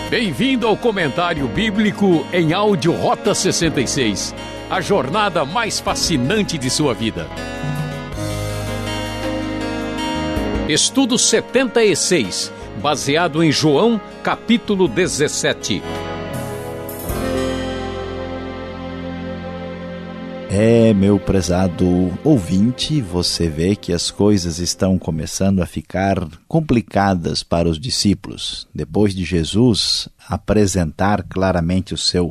Bem-vindo ao Comentário Bíblico em áudio Rota 66, a jornada mais fascinante de sua vida. Estudo 76, baseado em João, capítulo 17. Meu prezado ouvinte, você vê que as coisas estão começando a ficar complicadas para os discípulos. Depois de Jesus apresentar claramente o seu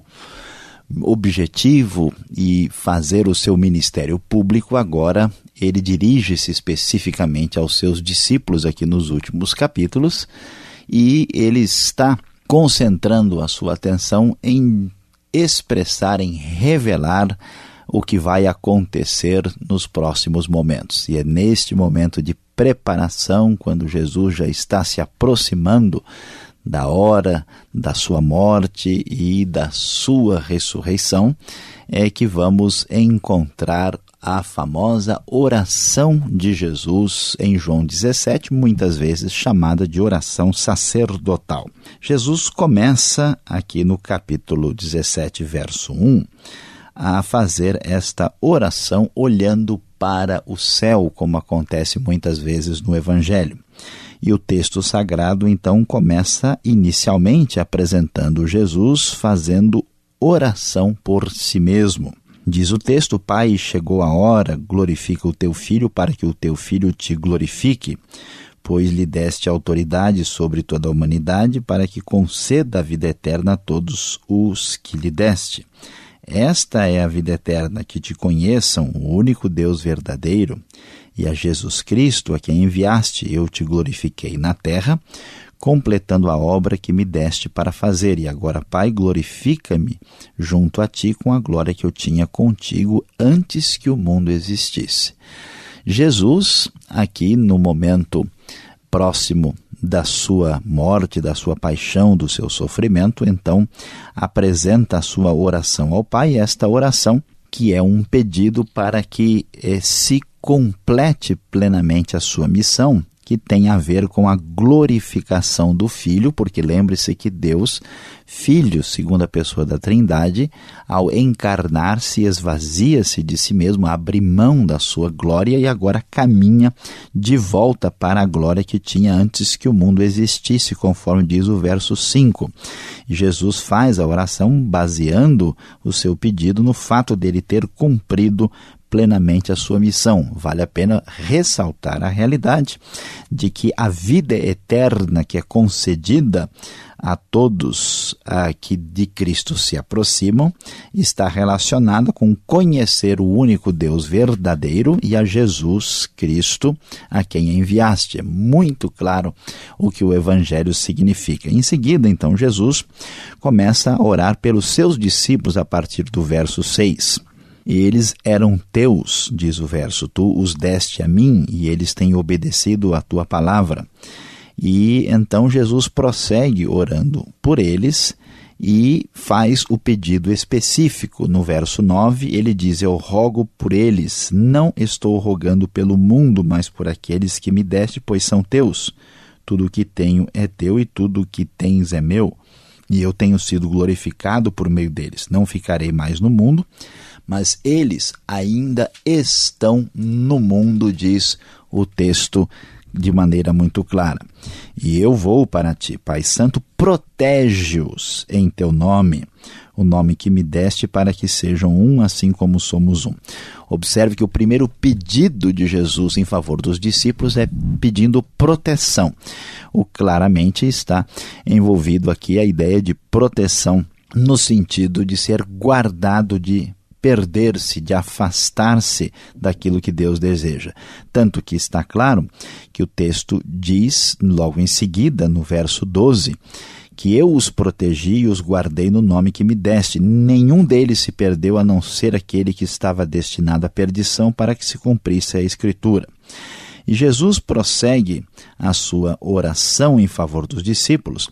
objetivo e fazer o seu ministério público, agora ele dirige-se especificamente aos seus discípulos aqui nos últimos capítulos e ele está concentrando a sua atenção em expressar, em revelar o que vai acontecer nos próximos momentos. E é neste momento de preparação, quando Jesus já está se aproximando da hora da sua morte e da sua ressurreição, é que vamos encontrar a famosa oração de Jesus em João 17, muitas vezes chamada de oração sacerdotal. Jesus começa aqui no capítulo 17, verso 1, a fazer esta oração olhando para o céu, como acontece muitas vezes no Evangelho. E o texto sagrado, então, começa inicialmente apresentando Jesus fazendo oração por si mesmo. Diz o texto: Pai, chegou a hora, glorifica o teu Filho para que o teu Filho te glorifique, pois lhe deste autoridade sobre toda a humanidade para que conceda a vida eterna a todos os que lhe deste. Esta é a vida eterna, que te conheçam, o único Deus verdadeiro, e a Jesus Cristo, a quem enviaste, eu te glorifiquei na terra, completando a obra que me deste para fazer. E agora, Pai, glorifica-me junto a ti com a glória que eu tinha contigo antes que o mundo existisse. Jesus, aqui no momento próximo da sua morte, da sua paixão, do seu sofrimento, então apresenta a sua oração ao Pai, esta oração que é um pedido para que se complete plenamente a sua missão, que tem a ver com a glorificação do Filho, porque lembre-se que Deus, Filho, segunda pessoa da Trindade, ao encarnar-se, esvazia-se de si mesmo, abre mão da sua glória e agora caminha de volta para a glória que tinha antes que o mundo existisse, conforme diz o verso 5. E Jesus faz a oração baseando o seu pedido no fato dele ter cumprido plenamente a sua missão. Vale a pena ressaltar a realidade de que a vida eterna que é concedida a todos que de Cristo se aproximam está relacionada com conhecer o único Deus verdadeiro e a Jesus Cristo, a quem enviaste. É muito claro o que o Evangelho significa. Em seguida, então, Jesus começa a orar pelos seus discípulos a partir do verso 6. Eles eram teus, diz o verso, tu os deste a mim e eles têm obedecido à tua palavra. E então Jesus prossegue orando por eles e faz o pedido específico. No verso 9 ele diz: eu rogo por eles, não estou rogando pelo mundo, mas por aqueles que me deste, pois são teus. Tudo o que tenho é teu e tudo o que tens é meu. E eu tenho sido glorificado por meio deles. Não ficarei mais no mundo, mas eles ainda estão no mundo, diz o texto de maneira muito clara. E eu vou para ti, Pai Santo, protege-os em teu nome, o nome que me deste, para que sejam um, assim como somos um. Observe que o primeiro pedido de Jesus em favor dos discípulos é pedindo proteção. O claramente está envolvido aqui a ideia de proteção no sentido de ser guardado, de perder-se, de afastar-se daquilo que Deus deseja. Tanto que está claro que o texto diz, logo em seguida, no verso 12, que eu os protegi e os guardei no nome que me deste. Nenhum deles se perdeu, a não ser aquele que estava destinado à perdição, para que se cumprisse a Escritura. E Jesus prossegue a sua oração em favor dos discípulos,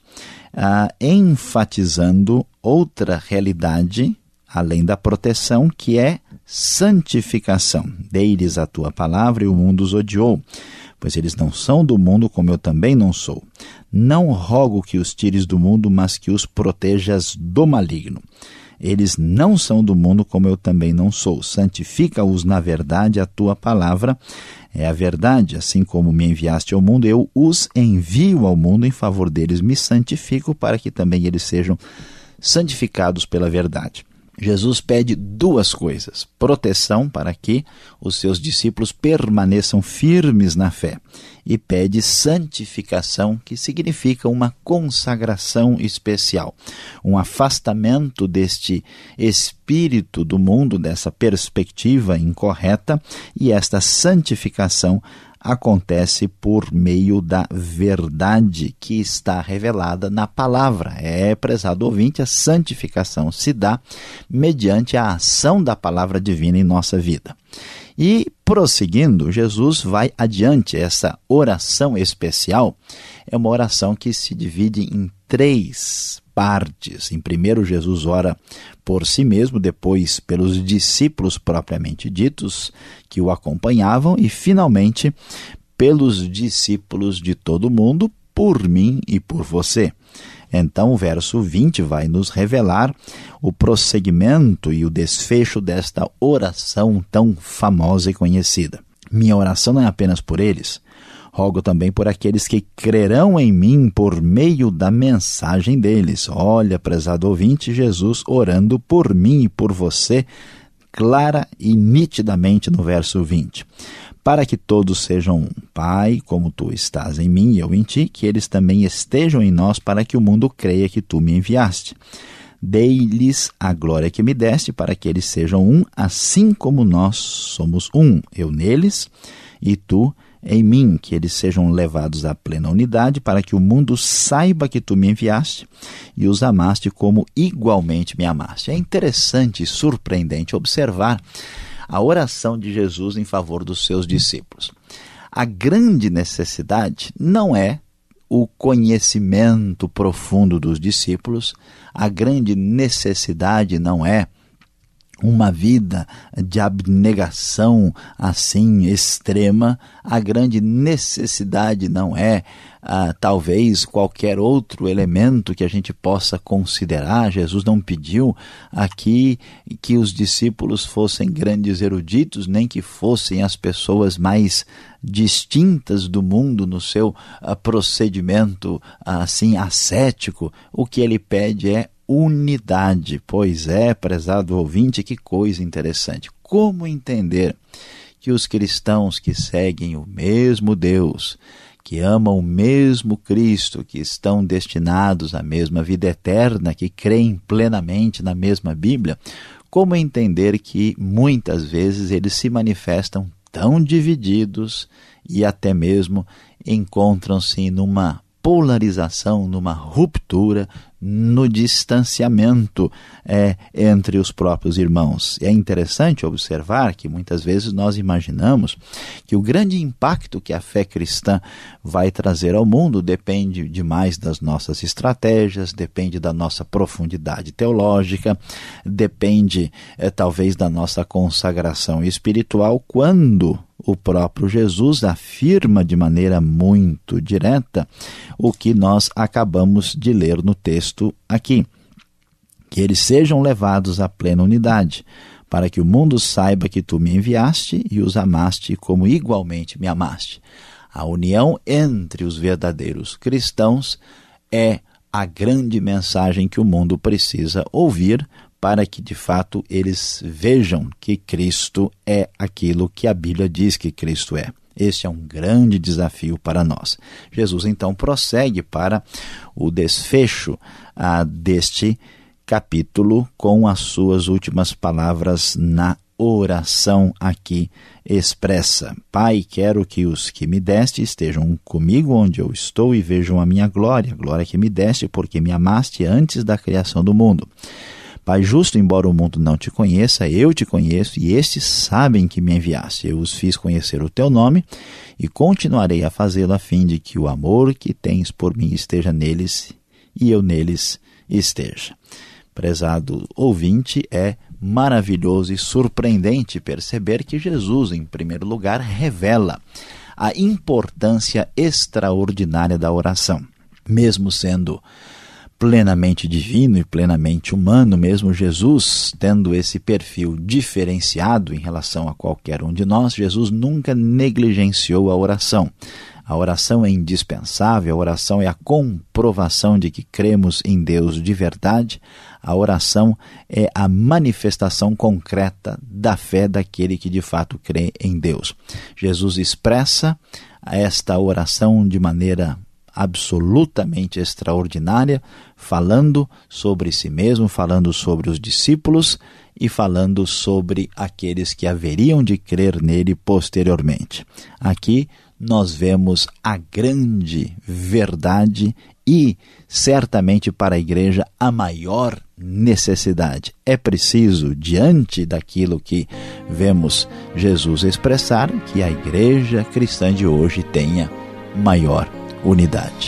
enfatizando outra realidade, além da proteção, que é santificação. Dei-lhes a tua palavra e o mundo os odiou, pois eles não são do mundo, como eu também não sou. Não rogo que os tires do mundo, mas que os protejas do maligno. Eles não são do mundo, como eu também não sou. Santifica-os na verdade, a tua palavra é a verdade. Assim como me enviaste ao mundo, eu os envio ao mundo. Em favor deles me santifico, para que também eles sejam santificados pela verdade. Jesus pede duas coisas: proteção para que os seus discípulos permaneçam firmes na fé, e pede santificação, que significa uma consagração especial, um afastamento deste espírito do mundo, dessa perspectiva incorreta, e esta santificação acontece por meio da verdade que está revelada na palavra. Prezado ouvinte, a santificação se dá mediante a ação da palavra divina em nossa vida. E, prosseguindo, Jesus vai adiante. Essa oração especial é uma oração que se divide em 3 partes. Em primeiro, Jesus ora por si mesmo, depois pelos discípulos propriamente ditos que o acompanhavam e, finalmente, pelos discípulos de todo mundo, por mim e por você. Então, o verso 20 vai nos revelar o prosseguimento e o desfecho desta oração tão famosa e conhecida. Minha oração não é apenas por eles, rogo também por aqueles que crerão em mim por meio da mensagem deles. Olha, prezado ouvinte, Jesus orando por mim e por você, clara e nitidamente no verso 20. Para que todos sejam um. Pai, como tu estás em mim e eu em ti, que eles também estejam em nós, para que o mundo creia que tu me enviaste. Dei-lhes a glória que me deste, para que eles sejam um, assim como nós somos um. Eu neles e tu em mim, que eles sejam levados à plena unidade, para que o mundo saiba que tu me enviaste e os amaste como igualmente me amaste. É interessante e surpreendente observar a oração de Jesus em favor dos seus discípulos. A grande necessidade não é o conhecimento profundo dos discípulos, a grande necessidade não é uma vida de abnegação assim extrema, a grande necessidade não é talvez qualquer outro elemento que a gente possa considerar. Jesus não pediu aqui que os discípulos fossem grandes eruditos, nem que fossem as pessoas mais distintas do mundo no seu procedimento assim ascético. O que ele pede é unidade. Pois é, prezado ouvinte, que coisa interessante. Como entender que os cristãos que seguem o mesmo Deus, que amam o mesmo Cristo, que estão destinados à mesma vida eterna, que creem plenamente na mesma Bíblia, como entender que muitas vezes eles se manifestam tão divididos e até mesmo encontram-se numa polarização, numa ruptura, no distanciamento entre os próprios irmãos. É interessante observar que muitas vezes nós imaginamos que o grande impacto que a fé cristã vai trazer ao mundo depende demais das nossas estratégias, depende da nossa profundidade teológica, depende talvez da nossa consagração espiritual, quando o próprio Jesus afirma de maneira muito direta o que nós acabamos de ler no texto aqui: que eles sejam levados à plena unidade, para que o mundo saiba que tu me enviaste e os amaste como igualmente me amaste. A união entre os verdadeiros cristãos é a grande mensagem que o mundo precisa ouvir, para que de fato eles vejam que Cristo é aquilo que a Bíblia diz que Cristo é. Este é um grande desafio para nós. Jesus então prossegue para o desfecho deste capítulo com as suas últimas palavras na oração aqui expressa. Pai, quero que os que me deste estejam comigo onde eu estou e vejam a minha glória, a glória que me deste, porque me amaste antes da criação do mundo. Pai justo, embora o mundo não te conheça, eu te conheço, e estes sabem que me enviaste. Eu os fiz conhecer o teu nome e continuarei a fazê-lo, a fim de que o amor que tens por mim esteja neles e eu neles esteja. Prezado ouvinte, é maravilhoso e surpreendente perceber que Jesus, em primeiro lugar, revela a importância extraordinária da oração. Mesmo sendo plenamente divino e plenamente humano, mesmo Jesus tendo esse perfil diferenciado em relação a qualquer um de nós, Jesus nunca negligenciou a oração. A oração é indispensável, a oração é a comprovação de que cremos em Deus de verdade, a oração é a manifestação concreta da fé daquele que de fato crê em Deus. Jesus expressa esta oração de maneira absolutamente extraordinária, falando sobre si mesmo, falando sobre os discípulos e falando sobre aqueles que haveriam de crer nele posteriormente. Aqui nós vemos a grande verdade e, certamente para a igreja, a maior necessidade. É preciso, diante daquilo que vemos Jesus expressar, que a igreja cristã de hoje tenha maior unidade.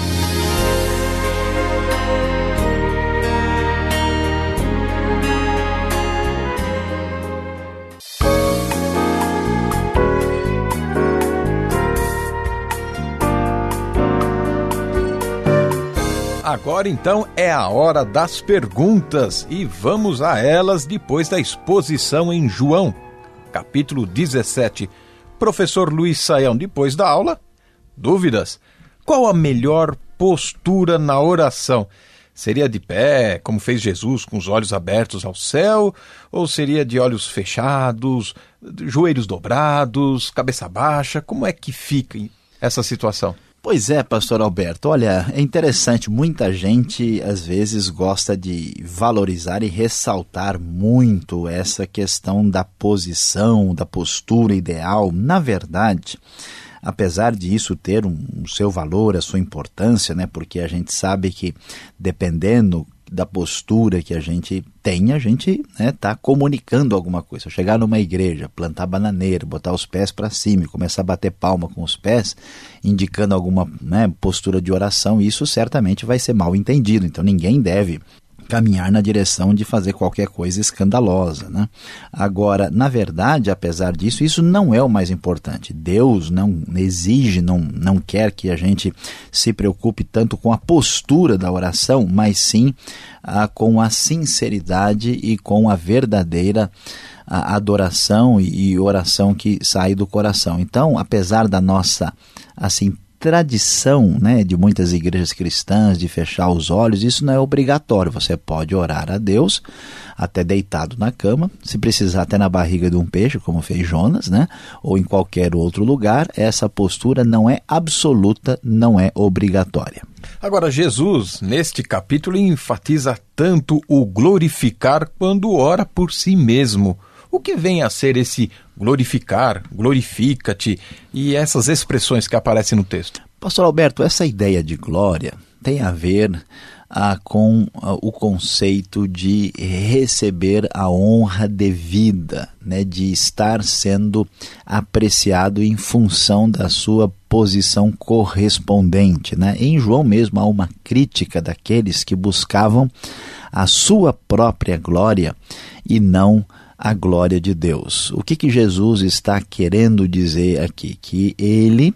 Agora então é a hora das perguntas e vamos a elas depois da exposição em João, capítulo 17. Professor Luiz Saião, depois da aula, dúvidas? Qual a melhor postura na oração? Seria de pé, como fez Jesus, com os olhos abertos ao céu? Ou seria de olhos fechados, joelhos dobrados, cabeça baixa? Como é que fica essa situação? Pois é, pastor Alberto, olha, é interessante, muita gente às vezes gosta de valorizar e ressaltar muito essa questão da posição, da postura ideal. Na verdade, apesar de isso ter o seu valor, a sua importância, né, porque a gente sabe que dependendo da postura que a gente tem, a gente tá comunicando alguma coisa. Chegar numa igreja, plantar bananeira, botar os pés para cima e começar a bater palma com os pés, indicando alguma postura de oração, isso certamente vai ser mal entendido. Então ninguém deve caminhar na direção de fazer qualquer coisa escandalosa, né? Agora, na verdade, apesar disso, isso não é o mais importante. Deus não exige, não quer que a gente se preocupe tanto com a postura da oração, mas sim com a sinceridade e com a verdadeira adoração e oração que sai do coração. Então, apesar da nossa, tradição, de muitas igrejas cristãs de fechar os olhos, isso não é obrigatório. Você pode orar a Deus até deitado na cama, se precisar até na barriga de um peixe, como fez Jonas, ou em qualquer outro lugar. Essa postura não é absoluta, não é obrigatória. Agora, Jesus, neste capítulo, enfatiza tanto o glorificar quando ora por si mesmo. O que vem a ser esse glorificar, glorifica-te e essas expressões que aparecem no texto? Pastor Alberto, essa ideia de glória tem a ver com o conceito de receber a honra devida, de estar sendo apreciado em função da sua posição correspondente. Em João mesmo há uma crítica daqueles que buscavam a sua própria glória e não a glória de Deus. O que Jesus está querendo dizer aqui? Que ele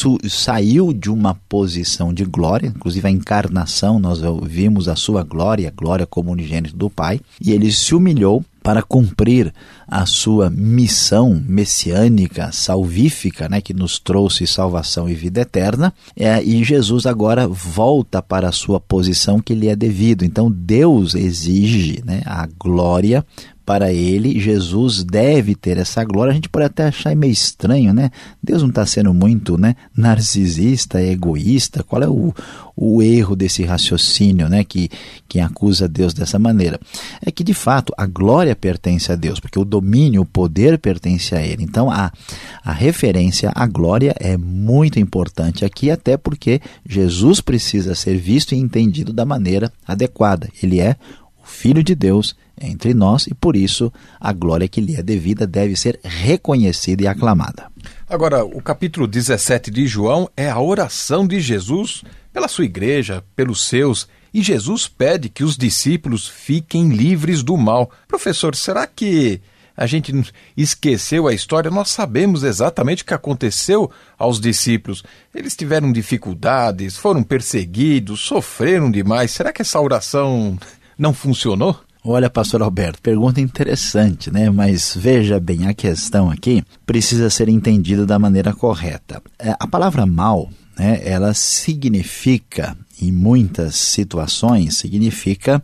saiu de uma posição de glória, inclusive a encarnação, nós vimos a sua glória, a glória como unigênito do Pai, e ele se humilhou para cumprir a sua missão messiânica, salvífica, que nos trouxe salvação e vida eterna, e Jesus agora volta para a sua posição que lhe é devido. Então Deus exige a glória para ele, Jesus deve ter essa glória. A gente pode até achar meio estranho, Deus não está sendo muito narcisista, egoísta. Qual é o erro desse raciocínio, que acusa Deus dessa maneira? É que de fato a glória pertence a Deus, porque o domínio, o poder pertence a ele. Então a referência à glória é muito importante aqui, até porque Jesus precisa ser visto e entendido da maneira adequada. Ele é o Filho de Deus entre nós e por isso a glória que lhe é devida deve ser reconhecida e aclamada. Agora, o capítulo 17 de João é a oração de Jesus pela sua igreja, pelos seus, e Jesus pede que os discípulos fiquem livres do mal. Professor, será que A gente esqueceu a história, nós sabemos exatamente o que aconteceu aos discípulos. Eles tiveram dificuldades, foram perseguidos, sofreram demais. Será que essa oração não funcionou? Olha, pastor Alberto, pergunta interessante, né? Mas veja bem, a questão aqui precisa ser entendida da maneira correta. A palavra mal, né, ela significa, em muitas situações, significa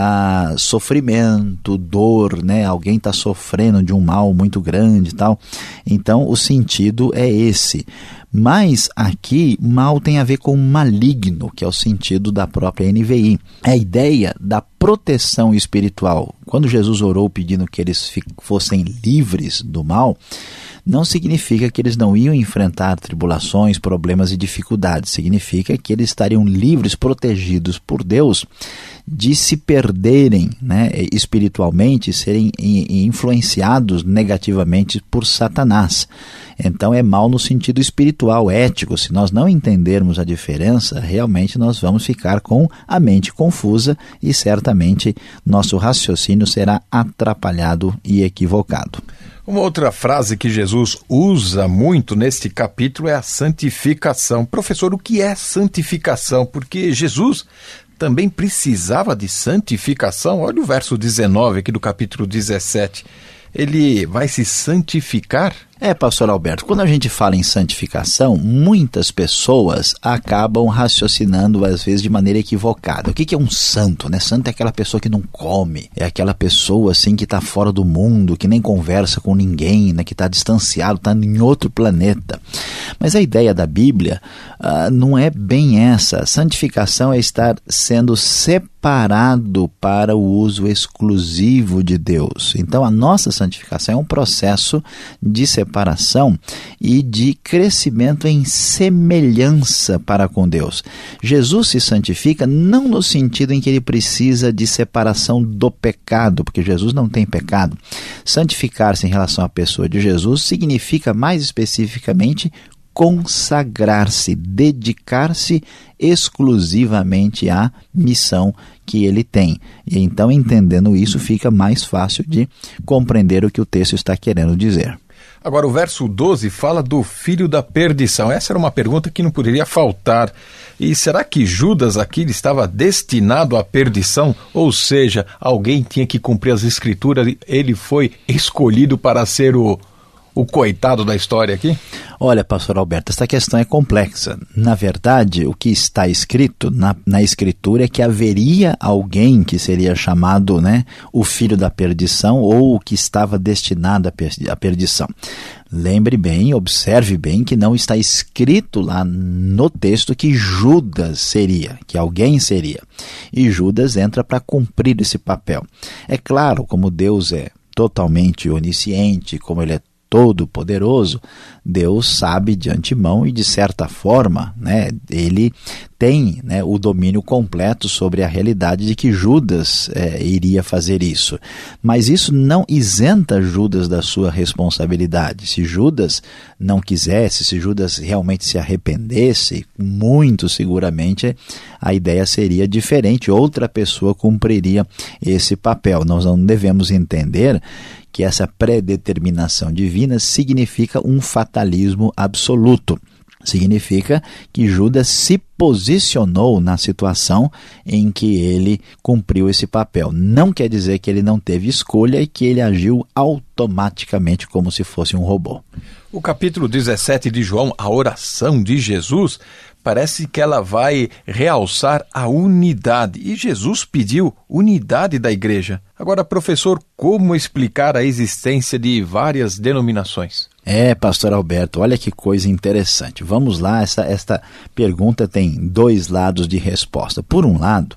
sofrimento, dor, né? Alguém está sofrendo de um mal muito grande e tal. Então, o sentido é esse. Mas aqui, mal tem a ver com maligno, que é o sentido da própria NVI. É a ideia da proteção espiritual. Quando Jesus orou pedindo que eles fossem livres do mal, não significa que eles não iam enfrentar tribulações, problemas e dificuldades. Significa que eles estariam livres, protegidos por Deus, de se perderem, né, espiritualmente, serem influenciados negativamente por Satanás. Então é mal no sentido espiritual, ético. Se nós não entendermos a diferença, realmente nós vamos ficar com a mente confusa e certamente nosso raciocínio será atrapalhado e equivocado. Uma outra frase que Jesus usa muito neste capítulo é a santificação. Professor, o que é santificação? Porque Jesus também precisava de santificação. Olha o verso 19 aqui do capítulo 17. Ele vai se santificar? Pastor Alberto, quando a gente fala em santificação, muitas pessoas acabam raciocinando, às vezes, de maneira equivocada. O que é um santo, né? Santo é aquela pessoa que não come, é aquela pessoa, assim, que está fora do mundo, que nem conversa com ninguém, né? Que está distanciado, está em outro planeta. Mas a ideia da Bíblia não é bem essa. Santificação é estar sendo separado para o uso exclusivo de Deus. Então, a nossa santificação é um processo de separação e de crescimento em semelhança para com Deus. Jesus se santifica não no sentido em que ele precisa de separação do pecado, porque Jesus não tem pecado. Santificar-se em relação à pessoa de Jesus significa, mais especificamente, consagrar-se, dedicar-se exclusivamente à missão que ele tem. E então, entendendo isso, fica mais fácil de compreender o que o texto está querendo dizer. Agora, o verso 12 fala do filho da perdição. Essa era uma pergunta que não poderia faltar. E será que Judas aqui estava destinado à perdição? Ou seja, alguém tinha que cumprir as escrituras, ele foi escolhido para ser o coitado da história aqui? Olha, pastor Alberto, essa questão é complexa. Na verdade, o que está escrito na escritura é que haveria alguém que seria chamado, né, o filho da perdição, ou o que estava destinado à perdição. Lembre bem, observe bem que não está escrito lá no texto que Judas seria, que alguém seria. E Judas entra para cumprir esse papel. É claro, como Deus é totalmente onisciente, como ele é todo-poderoso, Deus sabe de antemão e, de certa forma, né, ele tem, né, o domínio completo sobre a realidade de que Judas iria fazer isso. Mas isso não isenta Judas da sua responsabilidade. Se Judas não quisesse, se Judas realmente se arrependesse, muito seguramente a ideia seria diferente. Outra pessoa cumpriria esse papel. Nós não devemos entender que essa predeterminação divina significa um fatalismo absoluto. Significa que Judas se posicionou na situação em que ele cumpriu esse papel. Não quer dizer que ele não teve escolha e que ele agiu automaticamente como se fosse um robô. O capítulo 17 de João, a oração de Jesus, parece que ela vai realçar a unidade. E Jesus pediu unidade da igreja. Agora, professor, como explicar a existência de várias denominações? Pastor Alberto, olha que coisa interessante. Vamos lá, esta pergunta tem dois lados de resposta. Por um lado,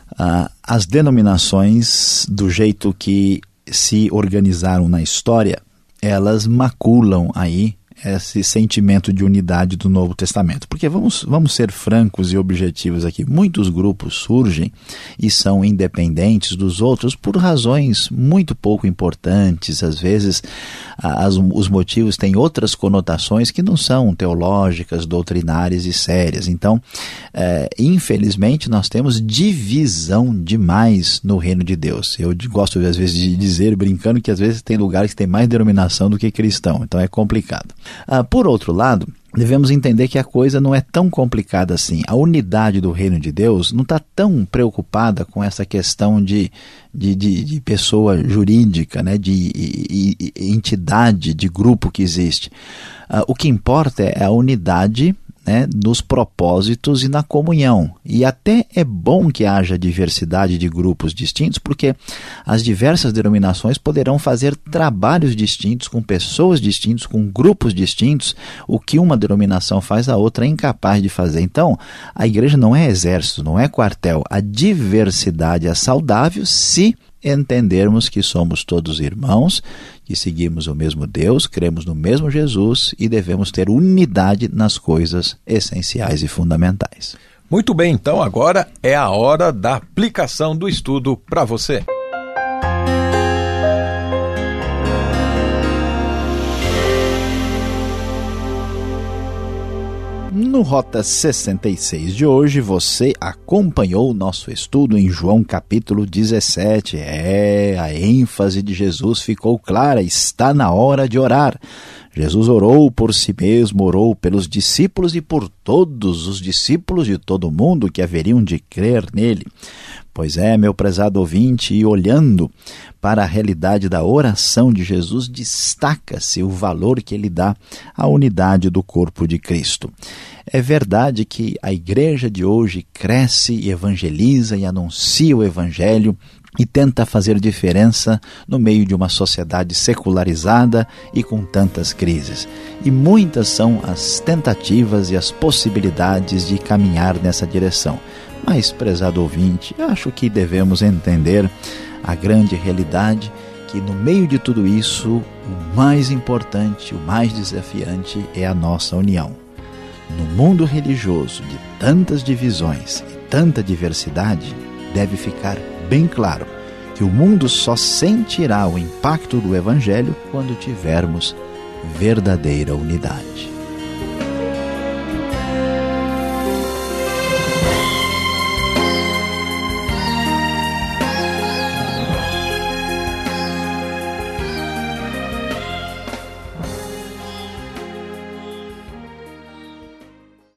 as denominações, do jeito que se organizaram na história, elas maculam aí esse sentimento de unidade do Novo Testamento. Porque vamos ser francos e objetivos aqui. Muitos grupos surgem e são independentes dos outros por razões muito pouco importantes. Às vezes, os motivos têm outras conotações que não são teológicas, doutrinárias e sérias. Então, infelizmente, nós temos divisão demais no reino de Deus. Eu gosto, às vezes, de dizer, brincando, que às vezes tem lugares que tem mais denominação do que cristão. Então, é complicado. Por outro lado, devemos entender que a coisa não é tão complicada assim. A unidade do reino de Deus não está tão preocupada com essa questão de pessoa jurídica, né, de entidade, de grupo que existe. O que importa é a unidade, né, nos propósitos e na comunhão. E até é bom que haja diversidade de grupos distintos, porque as diversas denominações poderão fazer trabalhos distintos, com pessoas distintas, com grupos distintos. O que uma denominação faz, a outra é incapaz de fazer. Então, a igreja não é exército, não é quartel. A diversidade é saudável se entendermos que somos todos irmãos, que seguimos o mesmo Deus, cremos no mesmo Jesus e devemos ter unidade nas coisas essenciais e fundamentais. Muito bem, então agora é a hora da aplicação do estudo para você. No Rota 66 de hoje, você acompanhou o nosso estudo em João capítulo 17. A ênfase de Jesus ficou clara, está na hora de orar. Jesus orou por si mesmo, orou pelos discípulos e por todos os discípulos de todo o mundo que haveriam de crer nele. Pois é, meu prezado ouvinte, e olhando para a realidade da oração de Jesus, destaca-se o valor que ele dá à unidade do corpo de Cristo. É verdade que a igreja de hoje cresce e evangeliza e anuncia o evangelho e tenta fazer diferença no meio de uma sociedade secularizada e com tantas crises. E muitas são as tentativas e as possibilidades de caminhar nessa direção. Mas, prezado ouvinte, acho que devemos entender a grande realidade que no meio de tudo isso, o mais importante, o mais desafiante é a nossa união. No mundo religioso de tantas divisões e tanta diversidade, deve ficar bem claro que o mundo só sentirá o impacto do Evangelho quando tivermos verdadeira unidade.